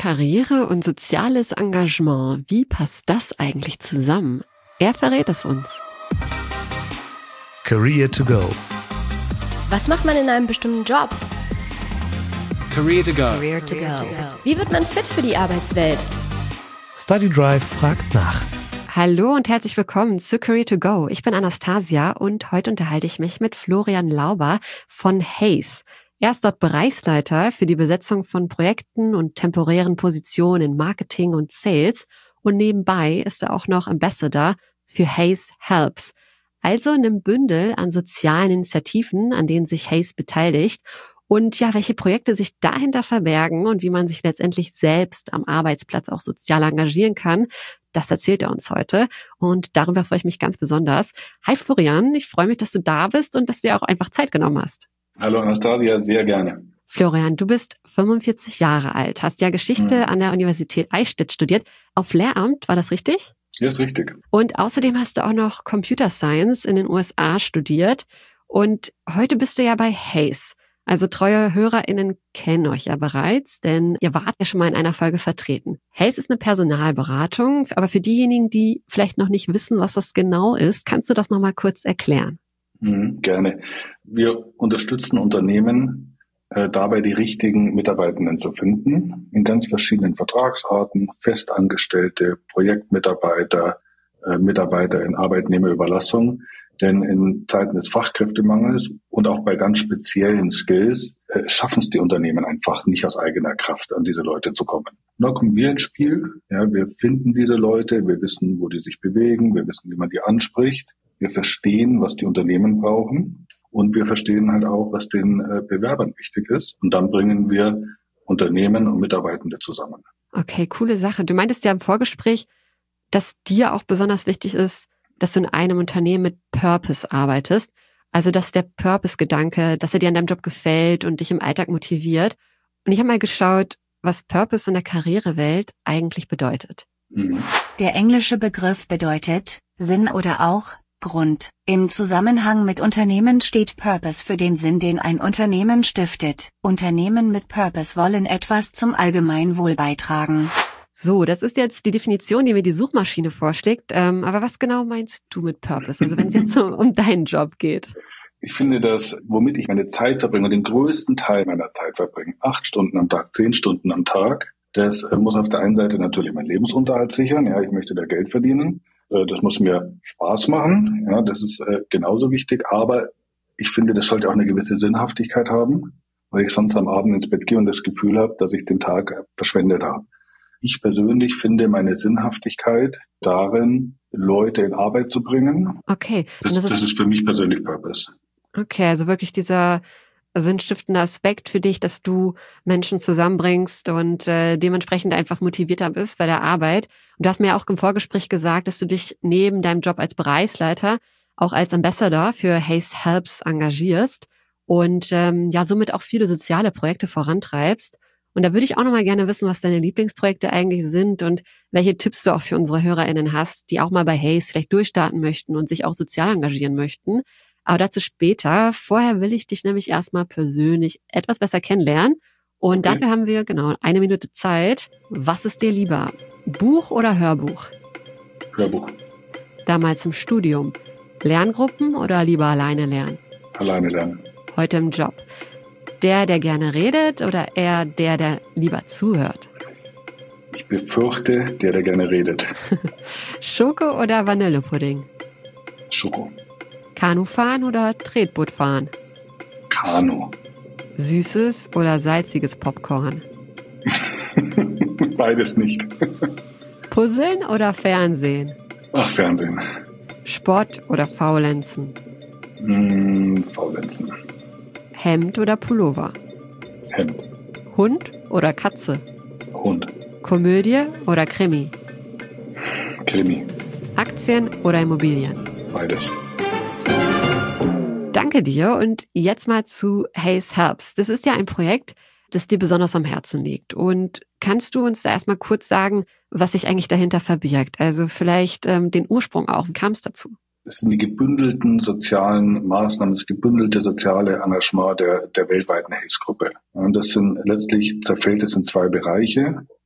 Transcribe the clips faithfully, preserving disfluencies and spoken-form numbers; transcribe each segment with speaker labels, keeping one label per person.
Speaker 1: Karriere und soziales Engagement, wie passt das eigentlich zusammen? Er verrät es uns.
Speaker 2: Career to go.
Speaker 3: Was macht man in einem bestimmten Job?
Speaker 4: Career to go.
Speaker 3: Career to go. Wie wird man fit für die Arbeitswelt?
Speaker 2: Study Drive fragt nach.
Speaker 1: Hallo und herzlich willkommen zu Career to go. Ich bin Anastasia und heute unterhalte ich mich mit Florian Lauber von Hays. Er ist dort Bereichsleiter für die Besetzung von Projekten und temporären Positionen in Marketing und Sales und nebenbei ist er auch noch Ambassador für Hays Helps, also einem Bündel an sozialen Initiativen, an denen sich Hays beteiligt und ja, welche Projekte sich dahinter verbergen und wie man sich letztendlich selbst am Arbeitsplatz auch sozial engagieren kann, das erzählt er uns heute und darüber freue ich mich ganz besonders. Hi Florian, ich freue mich, dass du da bist und dass du dir auch einfach Zeit genommen hast.
Speaker 5: Hallo Anastasia, sehr gerne.
Speaker 1: Florian, du bist fünfundvierzig Jahre alt, hast ja Geschichte mhm. an der Universität Eichstätt studiert. Auf Lehramt, war das richtig?
Speaker 5: Ja, ist richtig.
Speaker 1: Und außerdem hast du auch noch Computer Science in den U S A studiert. Und heute bist du ja bei Hays. Also treue HörerInnen kennen euch ja bereits, denn ihr wart ja schon mal in einer Folge vertreten. Hays ist eine Personalberatung, aber für diejenigen, die vielleicht noch nicht wissen, was das genau ist, kannst du das nochmal kurz erklären?
Speaker 5: Mhm, gerne. Wir unterstützen Unternehmen äh, dabei, die richtigen Mitarbeitenden zu finden, in ganz verschiedenen Vertragsarten, Festangestellte, Projektmitarbeiter, äh, Mitarbeiter in Arbeitnehmerüberlassung. Denn in Zeiten des Fachkräftemangels und auch bei ganz speziellen Skills äh, schaffen es die Unternehmen einfach nicht aus eigener Kraft, an diese Leute zu kommen. Und da kommen wir ins Spiel. Ja, wir finden diese Leute, wir wissen, wo die sich bewegen, wir wissen, wie man die anspricht. Wir verstehen, was die Unternehmen brauchen und wir verstehen halt auch, was den äh, Bewerbern wichtig ist. Und dann bringen wir Unternehmen und Mitarbeitende zusammen.
Speaker 1: Okay, coole Sache. Du meintest ja im Vorgespräch, dass dir auch besonders wichtig ist, dass du in einem Unternehmen mit Purpose arbeitest. Also dass der Purpose-Gedanke, dass er dir an deinem Job gefällt und dich im Alltag motiviert. Und ich habe mal geschaut, was Purpose in der Karrierewelt eigentlich bedeutet.
Speaker 5: Mhm.
Speaker 6: Der englische Begriff bedeutet Sinn oder auch Grund. Im Zusammenhang mit Unternehmen steht Purpose für den Sinn, den ein Unternehmen stiftet. Unternehmen mit Purpose wollen etwas zum Allgemeinwohl beitragen.
Speaker 1: So, das ist jetzt die Definition, die mir die Suchmaschine vorschlägt. Ähm, aber was genau meinst du mit Purpose? Also wenn es jetzt um, um deinen Job geht.
Speaker 5: Ich finde das, womit ich meine Zeit verbringe und den größten Teil meiner Zeit verbringe, acht Stunden am Tag, zehn Stunden am Tag, das äh, muss auf der einen Seite natürlich meinen Lebensunterhalt sichern. Ja, ich möchte da Geld verdienen. Das muss mir Spaß machen, ja, das ist äh, genauso wichtig, aber ich finde, das sollte auch eine gewisse Sinnhaftigkeit haben, weil ich sonst am Abend ins Bett gehe und das Gefühl habe, dass ich den Tag äh, verschwendet habe. Ich persönlich finde meine Sinnhaftigkeit darin, Leute in Arbeit zu bringen.
Speaker 1: Okay.
Speaker 5: Das,
Speaker 1: das, ist,
Speaker 5: das ist für mich persönlich Purpose.
Speaker 1: Okay, also wirklich dieser sinnstiftender Aspekt für dich, dass du Menschen zusammenbringst und äh, dementsprechend einfach motivierter bist bei der Arbeit. Und du hast mir auch im Vorgespräch gesagt, dass du dich neben deinem Job als Bereichsleiter auch als Ambassador für Hays Helps engagierst und ähm, ja somit auch viele soziale Projekte vorantreibst. Und da würde ich auch nochmal gerne wissen, was deine Lieblingsprojekte eigentlich sind und welche Tipps du auch für unsere HörerInnen hast, die auch mal bei Hays vielleicht durchstarten möchten und sich auch sozial engagieren möchten. Aber dazu später. Vorher will ich dich nämlich erstmal persönlich etwas besser kennenlernen. Und okay. Dafür haben wir genau eine Minute Zeit. Was ist dir lieber? Buch oder Hörbuch?
Speaker 5: Hörbuch.
Speaker 1: Damals im Studium. Lerngruppen oder lieber alleine lernen?
Speaker 5: Alleine lernen.
Speaker 1: Heute im Job. Der, der gerne redet oder eher der, der lieber zuhört?
Speaker 5: Ich befürchte, der, der gerne redet.
Speaker 1: Schoko oder Vanillepudding?
Speaker 5: Schoko.
Speaker 1: Kanufahren oder Tretbootfahren?
Speaker 5: Kanu.
Speaker 1: Süßes oder salziges Popcorn?
Speaker 5: Beides nicht.
Speaker 1: Puzzeln oder Fernsehen?
Speaker 5: Ach, Fernsehen.
Speaker 1: Sport oder Faulenzen?
Speaker 5: Mm, Faulenzen.
Speaker 1: Hemd oder Pullover?
Speaker 5: Hemd.
Speaker 1: Hund oder Katze?
Speaker 5: Hund.
Speaker 1: Komödie oder Krimi?
Speaker 5: Krimi.
Speaker 1: Aktien oder Immobilien?
Speaker 5: Beides.
Speaker 1: Danke dir und jetzt mal zu Hays Helps. Das ist ja ein Projekt, das dir besonders am Herzen liegt. Und kannst du uns da erstmal kurz sagen, was sich eigentlich dahinter verbirgt? Also vielleicht ähm, den Ursprung auch. Wie kam es dazu?
Speaker 5: Das sind die gebündelten sozialen Maßnahmen, das gebündelte soziale Engagement der, der weltweiten Hays-Gruppe. Und das sind letztlich zerfällt es in zwei Bereiche.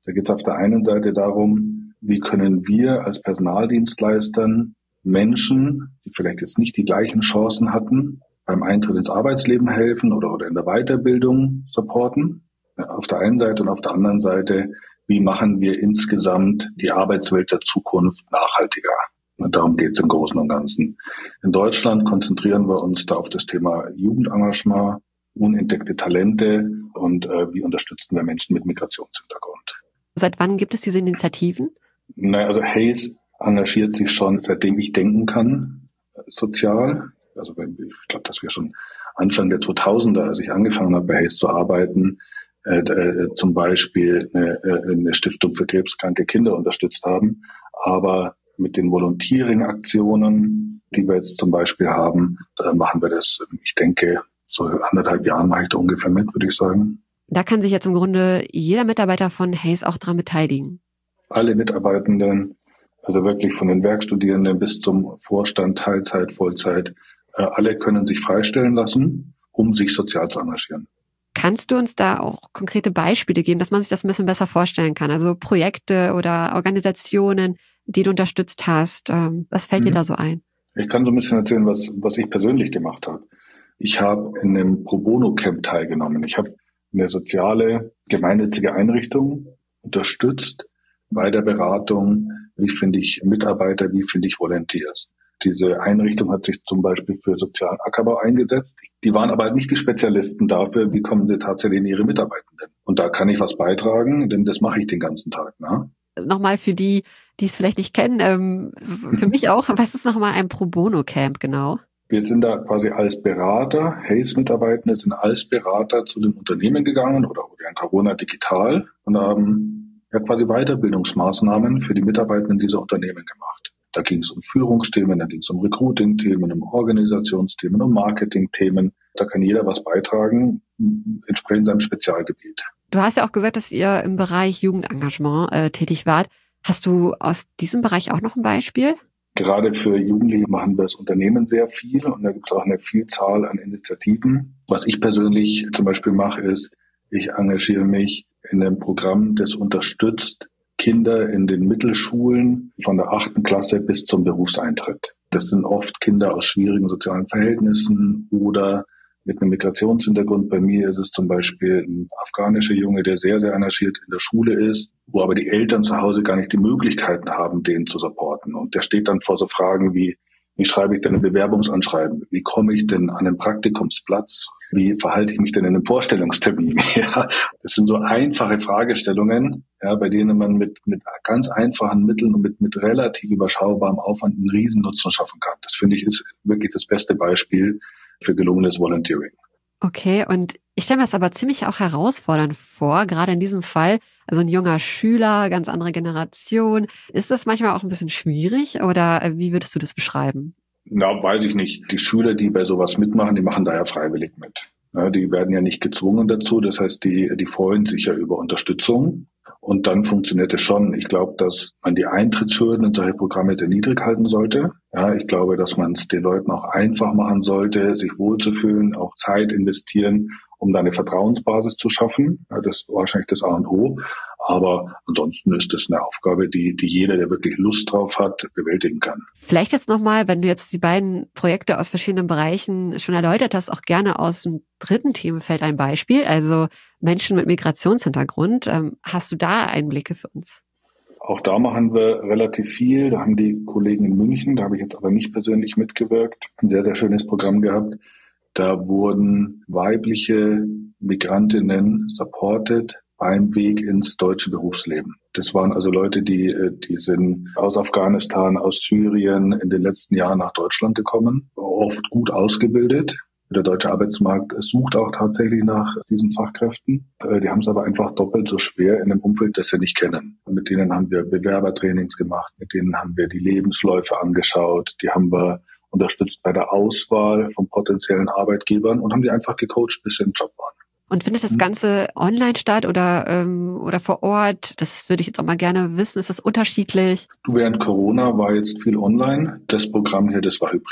Speaker 5: Da geht es auf der einen Seite darum, wie können wir als Personaldienstleistern Menschen, die vielleicht jetzt nicht die gleichen Chancen hatten, beim Eintritt ins Arbeitsleben helfen oder, oder in der Weiterbildung supporten. Auf der einen Seite und auf der anderen Seite, wie machen wir insgesamt die Arbeitswelt der Zukunft nachhaltiger? Und darum geht es im Großen und Ganzen. In Deutschland konzentrieren wir uns da auf das Thema Jugendengagement, unentdeckte Talente und äh, wie unterstützen wir Menschen mit Migrationshintergrund.
Speaker 1: Seit wann gibt es diese Initiativen?
Speaker 5: Naja, also Hays engagiert sich schon, seitdem ich denken kann, sozial. Also ich glaube, dass wir schon Anfang der zweitausender, als ich angefangen habe, bei Hays zu arbeiten, äh, äh, zum Beispiel eine, eine Stiftung für krebskranke Kinder unterstützt haben. Aber mit den Volunteering-Aktionen, die wir jetzt zum Beispiel haben, äh, machen wir das, ich denke, so anderthalb Jahren mache ich da ungefähr mit, würde ich sagen.
Speaker 1: Da kann sich jetzt im Grunde jeder Mitarbeiter von Hays auch dran beteiligen.
Speaker 5: Alle Mitarbeitenden, also wirklich von den Werkstudierenden bis zum Vorstand, Teilzeit, Vollzeit, äh, alle können sich freistellen lassen, um sich sozial zu engagieren.
Speaker 1: Kannst du uns da auch konkrete Beispiele geben, dass man sich das ein bisschen besser vorstellen kann? Also Projekte oder Organisationen, die du unterstützt hast. Ähm, was fällt mhm. dir da so ein?
Speaker 5: Ich kann so ein bisschen erzählen, was, was ich persönlich gemacht habe. Ich habe in einem Pro Bono Camp teilgenommen. Ich habe eine soziale, gemeinnützige Einrichtung unterstützt bei der Beratung, wie finde ich Mitarbeiter, wie finde ich Volunteers. Diese Einrichtung hat sich zum Beispiel für sozialen Ackerbau eingesetzt. Die waren aber nicht die Spezialisten dafür, wie kommen sie tatsächlich in ihre Mitarbeitenden. Und da kann ich was beitragen, denn das mache ich den ganzen Tag. Ne?
Speaker 1: Nochmal für die, die es vielleicht nicht kennen, ähm, für mich auch, was ist nochmal ein Pro Bono Camp genau?
Speaker 5: Wir sind da quasi als Berater, Hays-Mitarbeitende sind als Berater zu den Unternehmen gegangen oder während Corona digital und haben ja quasi Weiterbildungsmaßnahmen für die Mitarbeitenden dieser Unternehmen gemacht. Da ging es um Führungsthemen, da ging es um Recruiting-Themen, um Organisationsthemen, um Marketing-Themen. Da kann jeder was beitragen, entsprechend seinem Spezialgebiet.
Speaker 1: Du hast ja auch gesagt, dass ihr im Bereich Jugendengagement äh, tätig wart. Hast du aus diesem Bereich auch noch ein Beispiel?
Speaker 5: Gerade für Jugendliche machen wir als Unternehmen sehr viel und da gibt es auch eine Vielzahl an Initiativen. Was ich persönlich zum Beispiel mache, ist, ich engagiere mich in einem Programm, das unterstützt Kinder in den Mittelschulen von der achten Klasse bis zum Berufseintritt. Das sind oft Kinder aus schwierigen sozialen Verhältnissen oder mit einem Migrationshintergrund. Bei mir ist es zum Beispiel ein afghanischer Junge, der sehr, sehr engagiert in der Schule ist, wo aber die Eltern zu Hause gar nicht die Möglichkeiten haben, den zu supporten. Und der steht dann vor so Fragen wie, wie schreibe ich denn ein Bewerbungsanschreiben? Wie komme ich denn an einen Praktikumsplatz? Wie verhalte ich mich denn in einem Vorstellungstermin? Ja, das sind so einfache Fragestellungen, ja, bei denen man mit, mit ganz einfachen Mitteln und mit, mit relativ überschaubarem Aufwand einen Riesennutzen schaffen kann. Das finde ich ist wirklich das beste Beispiel für gelungenes Volunteering.
Speaker 1: Okay, und ich stelle mir das aber ziemlich auch herausfordernd vor, gerade in diesem Fall, also ein junger Schüler, ganz andere Generation. Ist das manchmal auch ein bisschen schwierig oder wie würdest du das beschreiben?
Speaker 5: Na, weiß ich nicht. Die Schüler, die bei sowas mitmachen, die machen da ja freiwillig mit. Ja, die werden ja nicht gezwungen dazu. Das heißt, die, die freuen sich ja über Unterstützung. Und dann funktioniert es schon. Ich glaube, dass man die Eintrittshürden in solche Programme sehr niedrig halten sollte. Ja, ich glaube, dass man es den Leuten auch einfach machen sollte, sich wohlzufühlen, auch Zeit investieren, um da eine Vertrauensbasis zu schaffen. Ja, das ist wahrscheinlich das A und O. Aber ansonsten ist das eine Aufgabe, die, die jeder, der wirklich Lust drauf hat, bewältigen kann.
Speaker 1: Vielleicht jetzt nochmal, wenn du jetzt die beiden Projekte aus verschiedenen Bereichen schon erläutert hast, auch gerne aus dem dritten Themenfeld ein Beispiel, also Menschen mit Migrationshintergrund. Ähm, hast du da Einblicke für uns?
Speaker 5: Auch da machen wir relativ viel. Da haben die Kollegen in München, da habe ich jetzt aber nicht persönlich mitgewirkt, ein sehr, sehr schönes Programm gehabt. Da wurden weibliche Migrantinnen supported beim Weg ins deutsche Berufsleben. Das waren also Leute, die, die sind aus Afghanistan, aus Syrien in den letzten Jahren nach Deutschland gekommen, oft gut ausgebildet. Der deutsche Arbeitsmarkt sucht auch tatsächlich nach diesen Fachkräften. Die haben es aber einfach doppelt so schwer in einem Umfeld, das sie nicht kennen. Und mit denen haben wir Bewerbertrainings gemacht, mit denen haben wir die Lebensläufe angeschaut, die haben wir unterstützt bei der Auswahl von potenziellen Arbeitgebern und haben die einfach gecoacht, bis sie im Job waren.
Speaker 1: Und findet das Ganze online statt oder, ähm, oder vor Ort? Das würde ich jetzt auch mal gerne wissen. Ist das unterschiedlich?
Speaker 5: Du, während Corona war jetzt viel online. Das Programm hier, das war hybrid.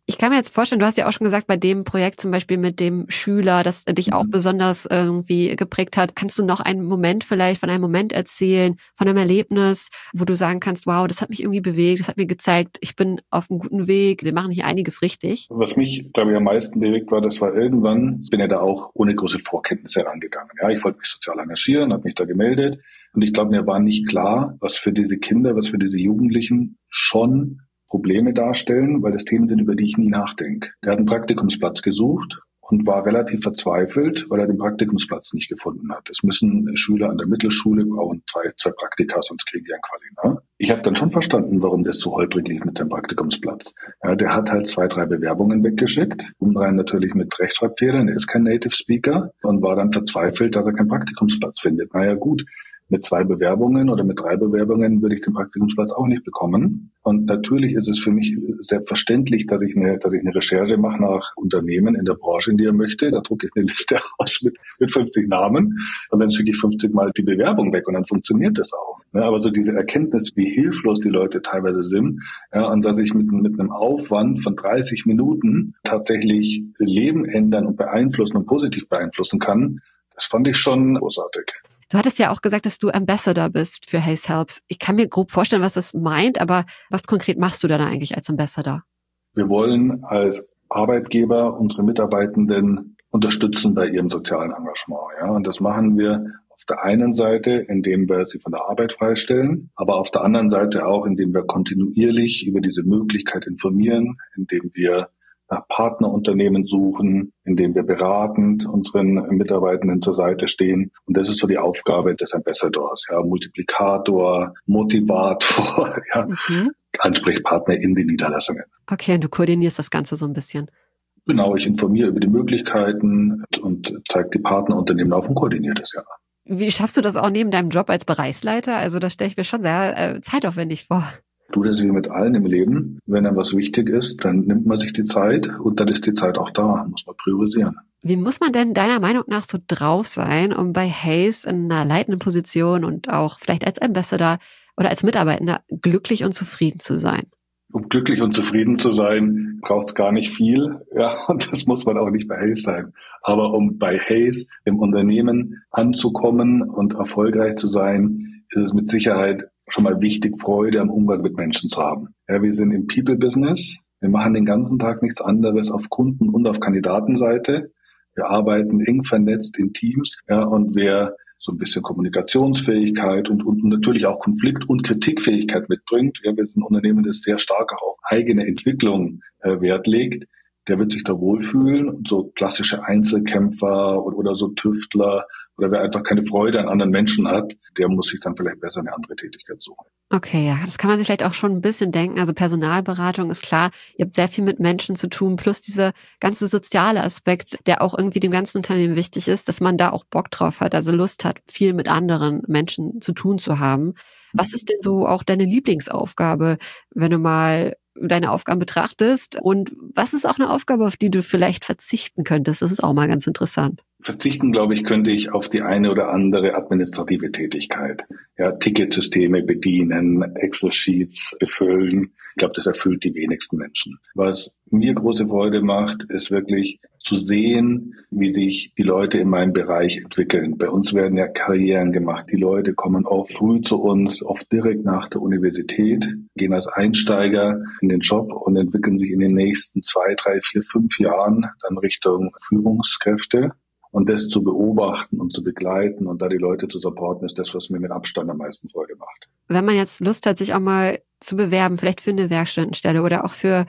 Speaker 1: Ich kann mir jetzt vorstellen, du hast ja auch schon gesagt, bei dem Projekt zum Beispiel mit dem Schüler, das dich auch besonders irgendwie geprägt hat. Kannst du noch einen Moment vielleicht von einem Moment erzählen, von einem Erlebnis, wo du sagen kannst, wow, das hat mich irgendwie bewegt, das hat mir gezeigt, ich bin auf einem guten Weg, wir machen hier einiges richtig?
Speaker 5: Was mich, glaube ich, am meisten bewegt war, das war irgendwann, ich bin ja da auch ohne große Vorkenntnisse rangegangen. Ja, ich wollte mich sozial engagieren, habe mich da gemeldet und ich glaube, mir war nicht klar, was für diese Kinder, was für diese Jugendlichen schon Probleme darstellen, weil das Themen sind, über die ich nie nachdenke. Der hat einen Praktikumsplatz gesucht und war relativ verzweifelt, weil er den Praktikumsplatz nicht gefunden hat. Es müssen Schüler an der Mittelschule brauchen zwei, zwei Praktika, sonst kriegen die ein Quali. Ne? Ich habe dann schon verstanden, warum das so holprig lief mit seinem Praktikumsplatz. Ja, der hat halt zwei, drei Bewerbungen weggeschickt, umdrehen natürlich mit Rechtschreibfehlern, er ist kein Native Speaker und war dann verzweifelt, dass er keinen Praktikumsplatz findet. Naja gut, mit zwei Bewerbungen oder mit drei Bewerbungen würde ich den Praktikumsplatz auch nicht bekommen. Und natürlich ist es für mich selbstverständlich, dass ich eine, dass ich eine Recherche mache nach Unternehmen in der Branche, in die er möchte. Da drucke ich eine Liste aus mit, mit fünfzig Namen und dann schicke ich fünfzig Mal die Bewerbung weg und dann funktioniert das auch. Ja, aber so diese Erkenntnis, wie hilflos die Leute teilweise sind, ja, und dass ich mit, mit einem Aufwand von dreißig Minuten tatsächlich Leben ändern und beeinflussen und positiv beeinflussen kann, das fand ich schon großartig.
Speaker 1: Du hattest ja auch gesagt, dass du Ambassador bist für Hays Helps. Ich kann mir grob vorstellen, was das meint, aber was konkret machst du da eigentlich als Ambassador?
Speaker 5: Wir wollen als Arbeitgeber unsere Mitarbeitenden unterstützen bei ihrem sozialen Engagement. Ja? Und das machen wir auf der einen Seite, indem wir sie von der Arbeit freistellen, aber auf der anderen Seite auch, indem wir kontinuierlich über diese Möglichkeit informieren, indem wir nach Partnerunternehmen suchen, indem wir beratend unseren Mitarbeitenden zur Seite stehen. Und das ist so die Aufgabe des Ambassadors, ja, Multiplikator, Motivator, ja, mhm. Ansprechpartner in den Niederlassungen.
Speaker 1: Okay, und du koordinierst das Ganze so ein bisschen.
Speaker 5: Genau, ich informiere über die Möglichkeiten und zeige die Partnerunternehmen auf und koordiniere das, ja.
Speaker 1: Wie schaffst du das auch neben deinem Job als Bereichsleiter? Also das stelle ich mir schon sehr äh, zeitaufwendig vor.
Speaker 5: Du, das wie mit allen im Leben. Wenn einem was wichtig ist, dann nimmt man sich die Zeit und dann ist die Zeit auch da. Muss man priorisieren.
Speaker 1: Wie muss man denn deiner Meinung nach so drauf sein, um bei Hays in einer leitenden Position und auch vielleicht als Ambassador oder als Mitarbeitender glücklich und zufrieden zu sein?
Speaker 5: Um glücklich und zufrieden zu sein, braucht es gar nicht viel. Ja, und das muss man auch nicht bei Hays sein. Aber um bei Hays im Unternehmen anzukommen und erfolgreich zu sein, ist es mit Sicherheit schon mal wichtig, Freude am Umgang mit Menschen zu haben. Ja, wir sind im People-Business. Wir machen den ganzen Tag nichts anderes auf Kunden- und auf Kandidatenseite. Wir arbeiten eng vernetzt in Teams. Ja, und wer so ein bisschen Kommunikationsfähigkeit und, und natürlich auch Konflikt- und Kritikfähigkeit mitbringt. Ja, wir sind ein Unternehmen, das sehr stark auch auf eigene Entwicklung äh, Wert legt. Der wird sich da wohlfühlen. Und so klassische Einzelkämpfer oder, oder so Tüftler oder wer einfach keine Freude an anderen Menschen hat, der muss sich dann vielleicht besser eine andere Tätigkeit suchen.
Speaker 1: Okay, ja, das kann man sich vielleicht auch schon ein bisschen denken. Also Personalberatung ist klar, ihr habt sehr viel mit Menschen zu tun, plus dieser ganze soziale Aspekt, der auch irgendwie dem ganzen Unternehmen wichtig ist, dass man da auch Bock drauf hat, also Lust hat, viel mit anderen Menschen zu tun zu haben. Was ist denn so auch deine Lieblingsaufgabe, wenn du mal deine Aufgaben betrachtest? Und was ist auch eine Aufgabe, auf die du vielleicht verzichten könntest? Das ist auch mal ganz interessant.
Speaker 5: Verzichten, glaube ich, könnte ich auf die eine oder andere administrative Tätigkeit. Ja, Ticketsysteme bedienen, Excel-Sheets befüllen. Ich glaube, das erfüllt die wenigsten Menschen. Was mir große Freude macht, ist wirklich zu sehen, wie sich die Leute in meinem Bereich entwickeln. Bei uns werden ja Karrieren gemacht. Die Leute kommen oft früh zu uns, oft direkt nach der Universität, gehen als Einsteiger in den Job und entwickeln sich in den nächsten zwei, drei, vier, fünf Jahren dann Richtung Führungskräfte. Und das zu beobachten und zu begleiten und da die Leute zu supporten, ist das, was mir mit Abstand am meisten Freude macht.
Speaker 1: Wenn man jetzt Lust hat, sich auch mal zu bewerben, vielleicht für eine Werkstudentenstelle oder auch für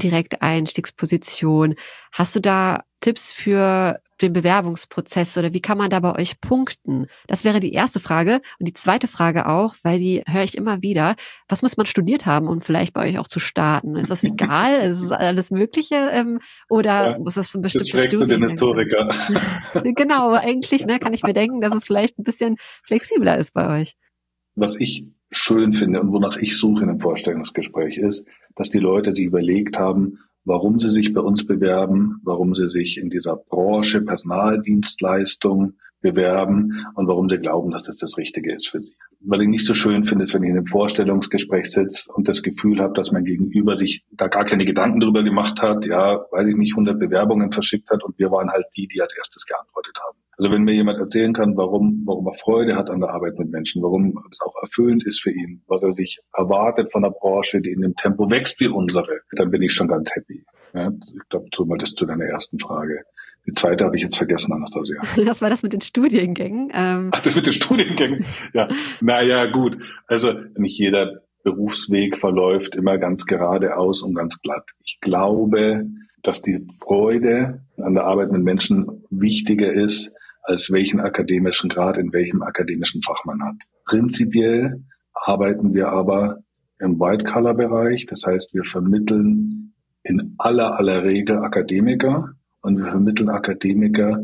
Speaker 1: Direkteinstiegsposition, hast du da Tipps für den Bewerbungsprozess oder wie kann man da bei euch punkten? Das wäre die erste Frage. Und die zweite Frage auch, weil die höre ich immer wieder, was muss man studiert haben, um vielleicht bei euch auch zu starten? Ist das egal? Ist es alles Mögliche? Ähm, oder ja, muss das ein bestimmtes Studium?
Speaker 5: Das fragst du den Historiker.
Speaker 1: Genau, eigentlich ne, kann ich mir denken, dass es vielleicht ein bisschen flexibler ist bei euch.
Speaker 5: Was ich schön finde und wonach ich suche in einem Vorstellungsgespräch ist, dass die Leute sich überlegt haben, warum sie sich bei uns bewerben, warum sie sich in dieser Branche Personaldienstleistung bewerben und warum sie glauben, dass das das Richtige ist für sie. Was ich nicht so schön finde, ist, wenn ich in einem Vorstellungsgespräch sitze und das Gefühl habe, dass mein Gegenüber sich da gar keine Gedanken drüber gemacht hat, ja, weiß ich nicht, hundert Bewerbungen verschickt hat und wir waren halt die, die als erstes geantwortet haben. Also wenn mir jemand erzählen kann, warum, warum er Freude hat an der Arbeit mit Menschen, warum es auch erfüllend ist für ihn, was er sich erwartet von einer Branche, die in dem Tempo wächst wie unsere, dann bin ich schon ganz happy. Ja, ich glaube, tu mal das zu deiner ersten Frage. Die zweite habe ich jetzt vergessen, Anastasia.
Speaker 1: Das war das mit den Studiengängen. Ähm.
Speaker 5: Ach, das mit den Studiengängen. Ja, naja, gut. Also nicht jeder Berufsweg verläuft immer ganz geradeaus und ganz glatt. Ich glaube, dass die Freude an der Arbeit mit Menschen wichtiger ist, als welchen akademischen Grad in welchem akademischen Fach man hat. Prinzipiell arbeiten wir aber im White-Color-Bereich. Das heißt, wir vermitteln in aller, aller Regel Akademiker. Und wir vermitteln Akademiker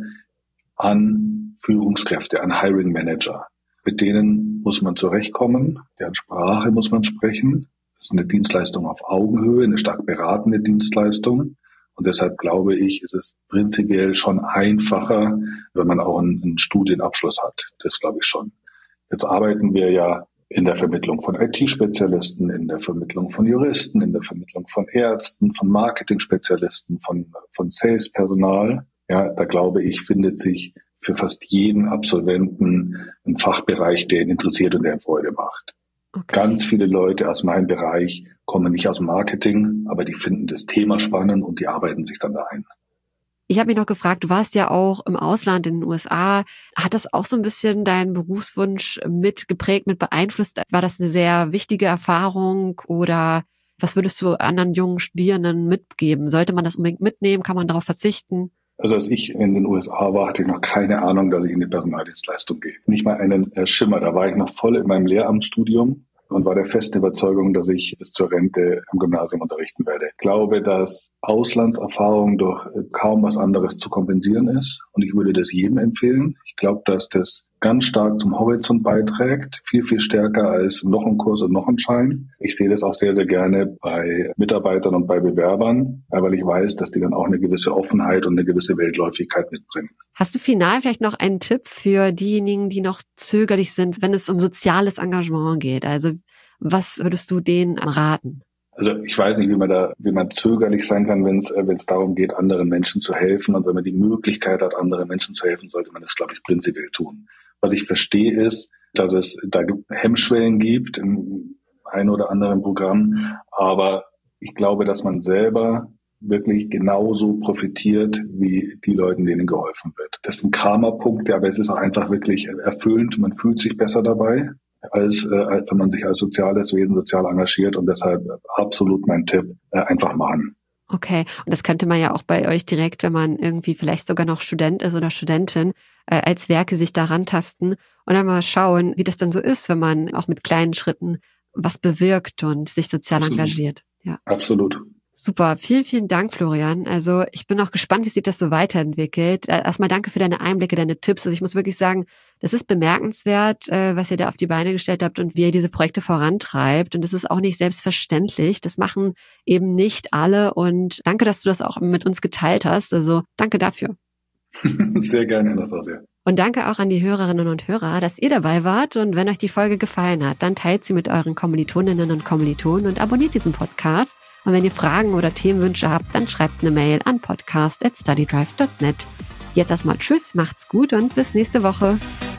Speaker 5: an Führungskräfte, an Hiring Manager. Mit denen muss man zurechtkommen, deren Sprache muss man sprechen. Das ist eine Dienstleistung auf Augenhöhe, eine stark beratende Dienstleistung. Und deshalb glaube ich, ist es prinzipiell schon einfacher, wenn man auch einen, einen Studienabschluss hat. Das glaube ich schon. Jetzt arbeiten wir ja in der Vermittlung von I T-Spezialisten, in der Vermittlung von Juristen, in der Vermittlung von Ärzten, von Marketing-Spezialisten, von, von Sales-Personal. Ja, da glaube ich, findet sich für fast jeden Absolventen ein Fachbereich, der ihn interessiert und der ihm Freude macht. Okay. Ganz viele Leute aus meinem Bereich kommen nicht aus dem Marketing, aber die finden das Thema spannend und die arbeiten sich dann da ein.
Speaker 1: Ich habe mich noch gefragt, du warst ja auch im Ausland in den U S A. Hat das auch so ein bisschen deinen Berufswunsch mit geprägt, mit beeinflusst? War das eine sehr wichtige Erfahrung oder was würdest du anderen jungen Studierenden mitgeben? Sollte man das unbedingt mitnehmen? Kann man darauf verzichten?
Speaker 5: Also als ich in den U S A war, hatte ich noch keine Ahnung, dass ich in die Personaldienstleistung gehe. Nicht mal einen Schimmer. Da war ich noch voll in meinem Lehramtsstudium und war der festen Überzeugung, dass ich bis zur Rente am Gymnasium unterrichten werde. Ich glaube, dass Auslandserfahrung durch kaum was anderes zu kompensieren ist und ich würde das jedem empfehlen. Ich glaube, dass das ganz stark zum Horizont beiträgt, viel, viel stärker als noch ein Kurs und noch ein Schein. Ich sehe das auch sehr, sehr gerne bei Mitarbeitern und bei Bewerbern, weil ich weiß, dass die dann auch eine gewisse Offenheit und eine gewisse Weltläufigkeit mitbringen.
Speaker 1: Hast du final vielleicht noch einen Tipp für diejenigen, die noch zögerlich sind, wenn es um soziales Engagement geht? Also was würdest du denen raten?
Speaker 5: Also ich weiß nicht, wie man da, wie man zögerlich sein kann, wenn es, wenn es darum geht, anderen Menschen zu helfen. Und wenn man die Möglichkeit hat, anderen Menschen zu helfen, sollte man das, glaube ich, prinzipiell tun. Was ich verstehe ist, dass es da Hemmschwellen gibt im einen oder anderen Programm. Aber ich glaube, dass man selber wirklich genauso profitiert wie die Leute, denen geholfen wird. Das sind Karma-Punkte, aber es ist auch einfach wirklich erfüllend. Man fühlt sich besser dabei, als, äh, als wenn man sich als soziales Wesen sozial engagiert. Und deshalb absolut mein Tipp, äh, einfach machen.
Speaker 1: Okay, und das könnte man ja auch bei euch direkt, wenn man irgendwie vielleicht sogar noch Student ist oder Studentin, äh, als Werke sich da rantasten und dann mal schauen, wie das dann so ist, wenn man auch mit kleinen Schritten was bewirkt und sich sozial
Speaker 5: Absolut.
Speaker 1: engagiert. Ja.
Speaker 5: Absolut.
Speaker 1: Super, vielen, vielen Dank, Florian. Also ich bin auch gespannt, wie sich das so weiterentwickelt. Erstmal danke für deine Einblicke, deine Tipps. Also ich muss wirklich sagen, das ist bemerkenswert, was ihr da auf die Beine gestellt habt und wie ihr diese Projekte vorantreibt. Und das ist auch nicht selbstverständlich. Das machen eben nicht alle. Und danke, dass du das auch mit uns geteilt hast. Also danke dafür.
Speaker 5: Sehr gerne, Anastasia.
Speaker 1: Und danke auch an die Hörerinnen und Hörer, dass ihr dabei wart. Und wenn euch die Folge gefallen hat, dann teilt sie mit euren Kommilitoninnen und Kommilitonen und abonniert diesen Podcast. Und wenn ihr Fragen oder Themenwünsche habt, dann schreibt eine Mail an podcast at studydrive dot net. Jetzt erstmal tschüss, macht's gut und bis nächste Woche.